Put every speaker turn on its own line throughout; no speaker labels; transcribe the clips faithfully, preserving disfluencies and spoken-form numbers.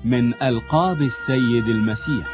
من ألقاب السيد المسيح.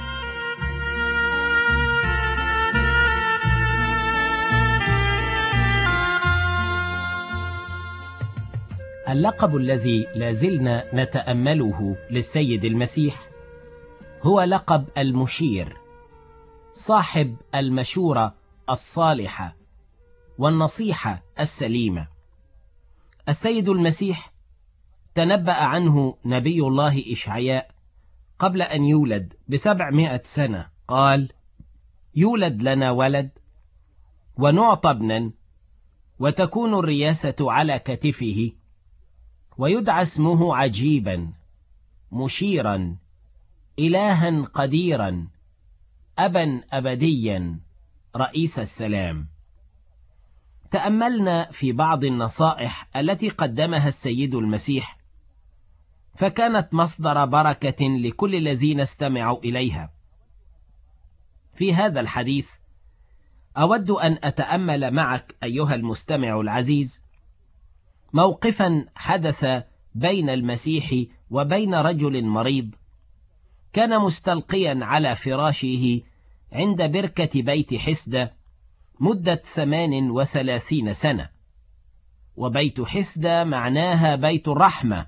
اللقب الذي لازلنا نتأمله للسيد المسيح هو لقب المشير، صاحب المشورة الصالحة والنصيحة السليمة. السيد المسيح تنبأ عنه نبي الله إشعياء قبل أن يولد بسبعمائة سنة، قال: يولد لنا ولد ونعطى ابنا وتكون الرياسة على كتفه ويدعى اسمه عجيبا، مشيرا، إلها قديرا، أبا أبديا، رئيس السلام. تأملنا في بعض النصائح التي قدمها السيد المسيح، فكانت مصدر بركة لكل الذين استمعوا إليها. في هذا الحديث أود أن أتأمل معك أيها المستمع العزيز موقفا حدث بين المسيح وبين رجل مريض كان مستلقيا على فراشه عند بركة بيت حسدة مدة ثمان وثلاثين سنة. وبيت حسدة معناها بيت الرحمة،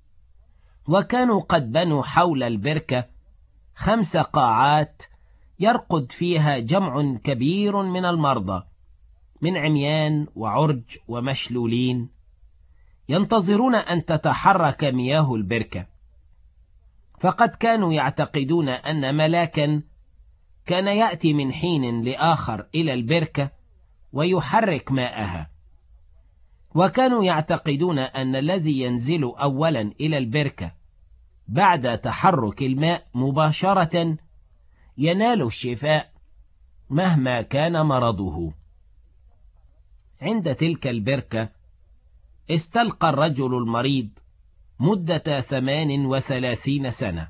وكانوا قد بنوا حول البركة خمس قاعات يرقد فيها جمع كبير من المرضى، من عميان وعرج ومشلولين، ينتظرون أن تتحرك مياه البركة. فقد كانوا يعتقدون أن ملاكا كان يأتي من حين لآخر إلى البركة ويحرك ماءها، وكانوا يعتقدون أن الذي ينزل أولا إلى البركة بعد تحرك الماء مباشرة ينال الشفاء مهما كان مرضه. عند تلك البركة استلقى الرجل المريض مدة ثمان وثلاثين سنة،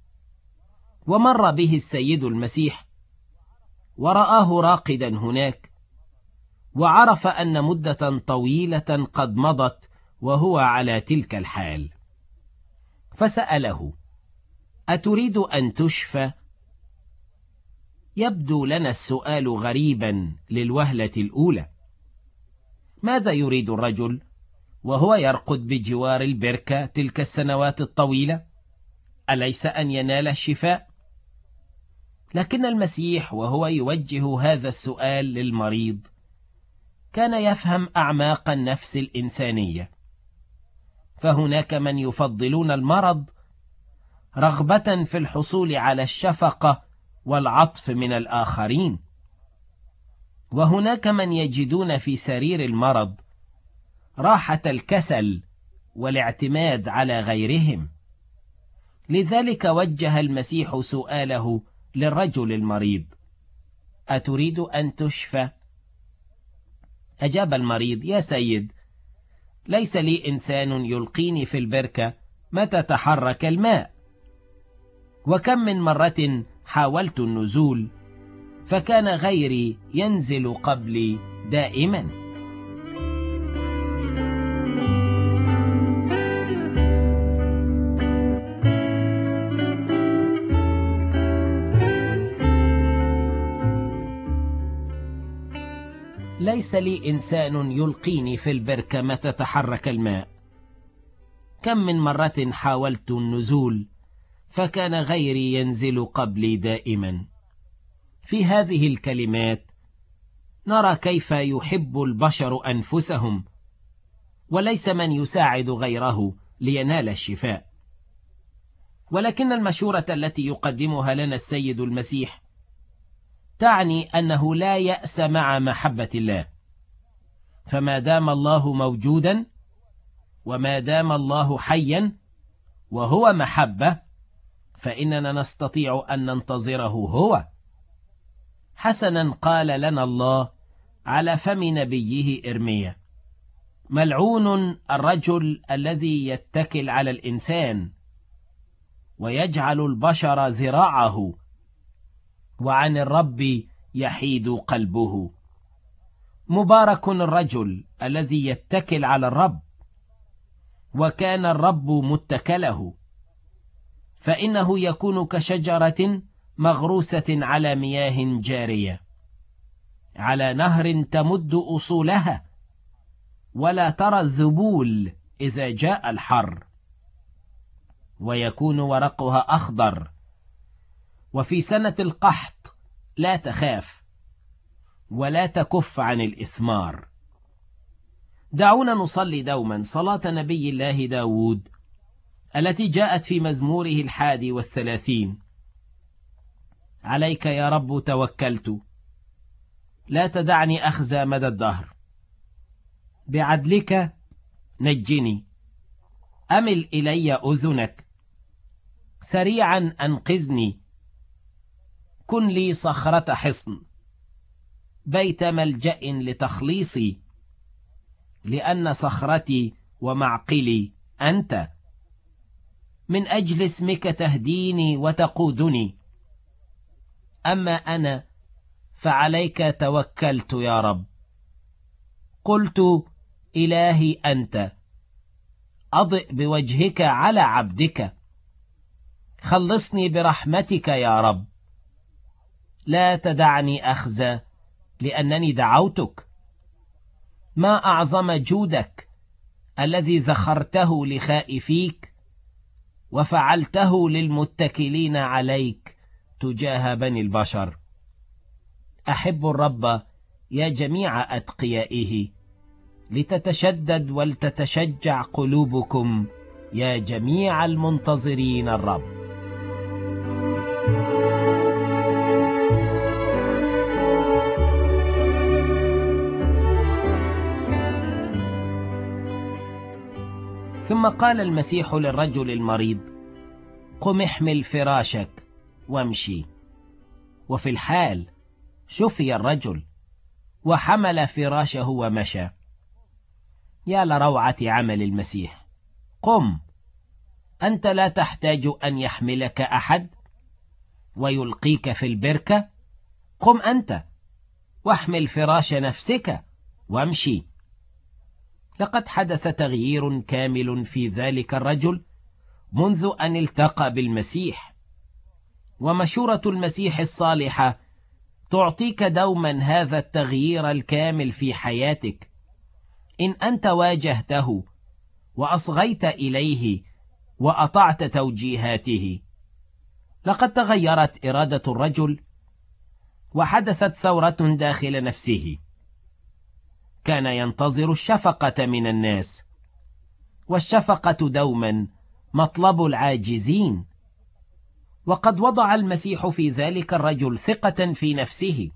ومر به السيد المسيح ورآه راقدا هناك، وعرف أن مدة طويلة قد مضت وهو على تلك الحال، فسأله: أتريد أن تشفى؟ يبدو لنا السؤال غريبا للوهلة الأولى. ماذا يريد الرجل وهو يرقد بجوار البركة تلك السنوات الطويلة؟ أليس أن ينال الشفاء؟ لكن المسيح وهو يوجه هذا السؤال للمريض كان يفهم أعماق النفس الإنسانية، فهناك من يفضلون المرض رغبة في الحصول على الشفقة والعطف من الآخرين، وهناك من يجدون في سرير المرض راحة الكسل والاعتماد على غيرهم. لذلك وجه المسيح سؤاله للرجل المريض: أتريد أن تشفى؟ أجاب المريض: يا سيد، ليس لي إنسان يلقيني في البركة متى تحرك الماء، وكم من مرة حاولت النزول فكان غيري ينزل قبلي دائما. ليس لي إنسان يلقيني في البركة متى تحرك الماء، كم من مرة حاولت النزول فكان غيري ينزل قبلي دائما. في هذه الكلمات نرى كيف يحب البشر أنفسهم، وليس من يساعد غيره لينال الشفاء. ولكن المشورة التي يقدمها لنا السيد المسيح تعني أنه لا يأس مع محبة الله، فما دام الله موجودا وما دام الله حيا وهو محبة فإننا نستطيع أن ننتظره هو. حسنا قال لنا الله على فم نبيه إرميا: ملعون الرجل الذي يتكل على الإنسان ويجعل البشر ذراعه، وعن الرب يحيد قلبه. مبارك الرجل الذي يتكل على الرب، وكان الرب متكله. فإنه يكون كشجرة مغروسة على مياه جارية، على نهر تمد أصولها، ولا ترى الذبول إذا جاء الحر، ويكون ورقها أخضر، وفي سنة القحط لا تخاف ولا تكف عن الإثمار. دعونا نصلي دوما صلاة نبي الله داود التي جاءت في مزموره الحادي والثلاثين: عليك يا رب توكلت، لا تدعني أخزى مدى الدهر، بعدلك نجني، أمل إلي أذنك، سريعا أنقذني، كن لي صخرة حصن، بيت ملجأ لتخليصي، لأن صخرتي ومعقلي أنت، من أجل اسمك تهديني وتقودني. أما أنا فعليك توكلت يا رب، قلت إلهي أنت، أضئ بوجهك على عبدك، خلصني برحمتك يا رب، لا تدعني أخزى لأنني دعوتك. ما أعظم جودك الذي ذخرته لخائفيك وفعلته للمتكلين عليك تجاه بني البشر. أحب الرب يا جميع أتقيائه، لتتشدد ولتتشجع قلوبكم يا جميع المنتظرين الرب. ثم قال المسيح للرجل المريض: قم احمل فراشك وامشي. وفي الحال شفي الرجل وحمل فراشه ومشى. يا لروعة عمل المسيح! قم، أنت لا تحتاج أن يحملك أحد ويلقيك في البركة. قم أنت واحمل فراش نفسك وامشي. لقد حدث تغيير كامل في ذلك الرجل منذ أن التقى بالمسيح، ومشورة المسيح الصالحة تعطيك دوما هذا التغيير الكامل في حياتك إن أنت واجهته وأصغيت إليه وأطعت توجيهاته. لقد تغيرت إرادة الرجل وحدثت ثورة داخل نفسه. كان ينتظر الشفقة من الناس، والشفقة دوما مطلب العاجزين، وقد وضع المسيح في ذلك الرجل ثقة في نفسه،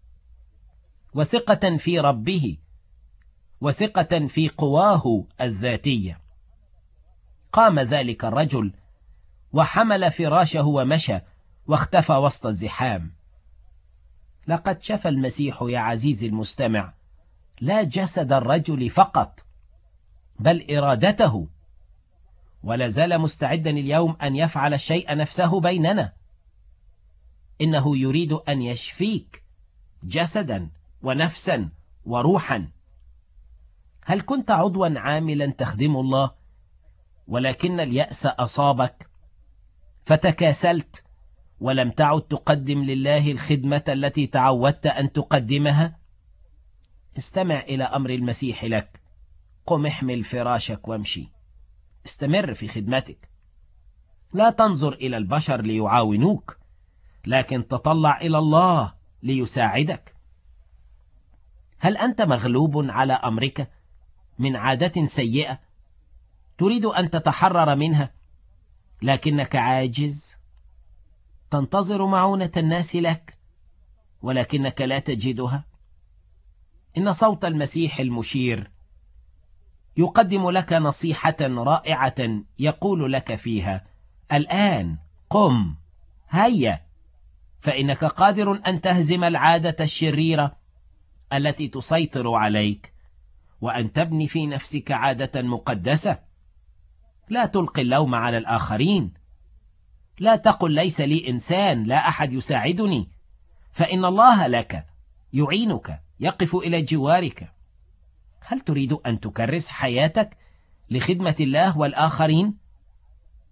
وثقة في ربه، وثقة في قواه الذاتية. قام ذلك الرجل وحمل فراشه ومشى واختفى وسط الزحام. لقد شفى المسيح يا عزيزي المستمع لا جسد الرجل فقط، بل إرادته، ولا زال مستعدا اليوم أن يفعل الشيء نفسه بيننا. إنه يريد أن يشفيك جسدا ونفسا وروحا. هل كنت عضوا عاملا تخدم الله ولكن اليأس أصابك فتكاسلت ولم تعد تقدم لله الخدمة التي تعودت أن تقدمها؟ استمع إلى أمر المسيح لك: قم احمل فراشك وامشي. استمر في خدمتك. لا تنظر إلى البشر ليعاونوك، لكن تطلع إلى الله ليساعدك. هل أنت مغلوب على أمرك من عادة سيئة تريد أن تتحرر منها لكنك عاجز؟ تنتظر معونة الناس لك ولكنك لا تجدها. إن صوت المسيح المشير يقدم لك نصيحة رائعة يقول لك فيها: الآن قم، هيا، فإنك قادر أن تهزم العادة الشريرة التي تسيطر عليك، وأن تبني في نفسك عادة مقدسة. لا تلقي اللوم على الآخرين. لا تقل ليس لي إنسان، لا أحد يساعدني، فإن الله لك، يعينك، يقف إلى جوارك. هل تريد أن تكرس حياتك لخدمة الله والآخرين؟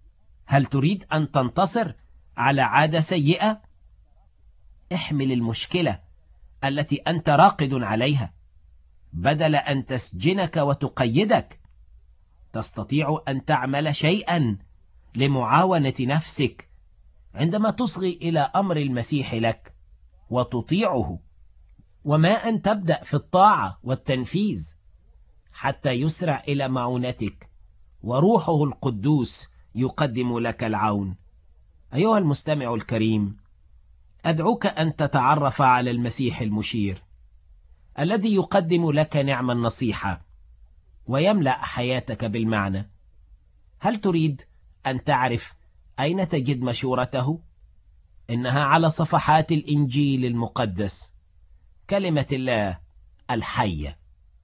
هل تريد أن تنتصر على عادة سيئة؟ احمل المشكلة التي أنت راقد عليها بدل أن تسجنك وتقيدك. تستطيع أن تعمل شيئا لمعاونة نفسك عندما تصغي إلى أمر المسيح لك وتطيعه، وما أن تبدأ في الطاعة والتنفيذ حتى يسرع إلى معونتك وروحه القدوس يقدم لك العون. أيها المستمع الكريم، أدعوك أن تتعرف على المسيح المشير الذي يقدم لك نعم النصيحة ويملأ حياتك بالمعنى. هل تريد أن تعرف أين تجد مشورته؟ إنها على صفحات الإنجيل المقدس، كلمة الله الحية.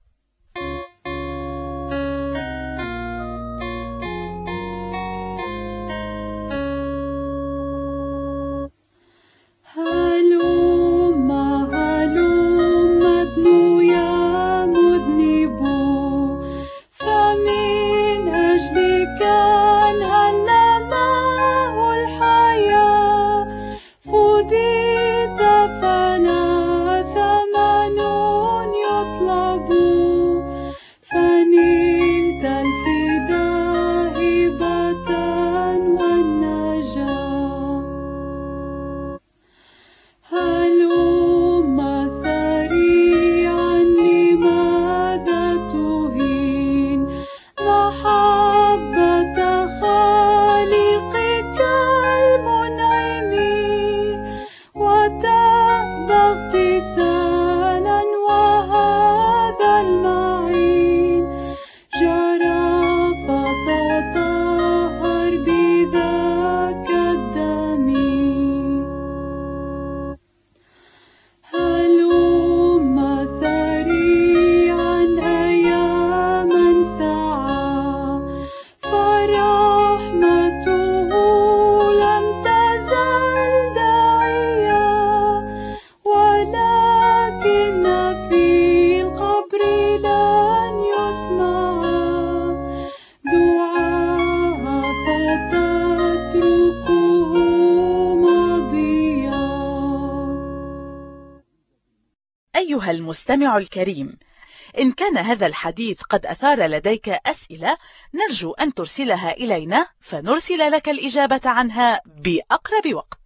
أيها المستمع الكريم، إن كان هذا الحديث قد أثار لديك أسئلة نرجو أن ترسلها إلينا فنرسل لك الإجابة عنها بأقرب وقت.